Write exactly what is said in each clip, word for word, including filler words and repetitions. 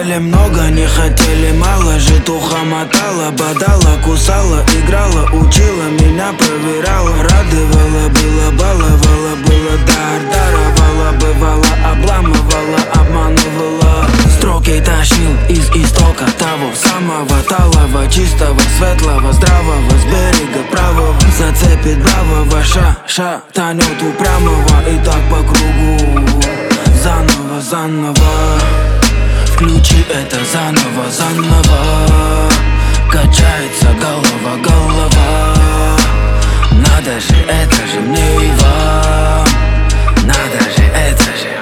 Хотели много, не хотели мало. Житуха мотала, бодала, кусала, играла, учила, меня проверяла. Радовала, было, баловала, было дар, даровала. Бывало, обламывала, обманывала. Строки тащил из истока того самого талого, чистого, светлого, здравого, с берега правого. Зацепит бравого, ша-ша, танет упрямого. И так по кругу, заново, заново. Включи это заново, заново. Качается голова, голова. Надо же, это же мне и вам. Надо же, это же.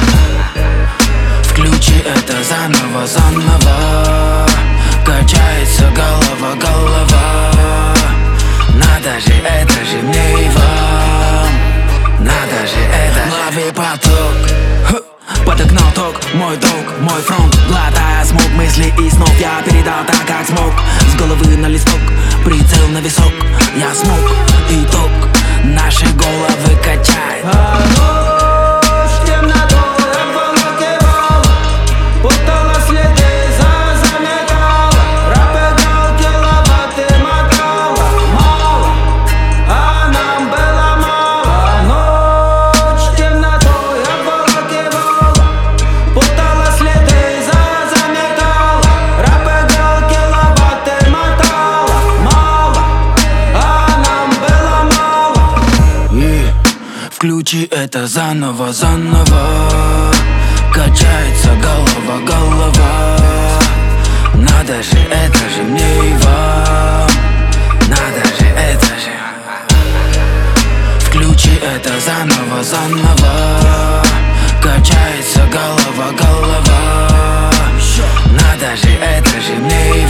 Включи это заново, заново. Качается голова, голова. Надо же, это же мне и вам. Надо же, это же. Лови поток, подогнал ток, мой долг, мой фронт. Глотая смог мысли и снов, я передал так, как смог. С головы на листок, прицел на висок. Я смог, итог, наши головы качает. А ночь темнотой обволакивала, путала следы, заметала. Рэп играл, киловатты мотала. Мало, а нам было мало. А ночь темнотой обволакивала, путала следы, заметала. Рэп играл, киловатты мотала. Мало, а нам было мало. И включи это заново, заново. Качается голова, голова. Надо же, это же мне и вам. Надо же, это же. Включи это заново, заново. Качается голова, голова. Надо же, это же мне и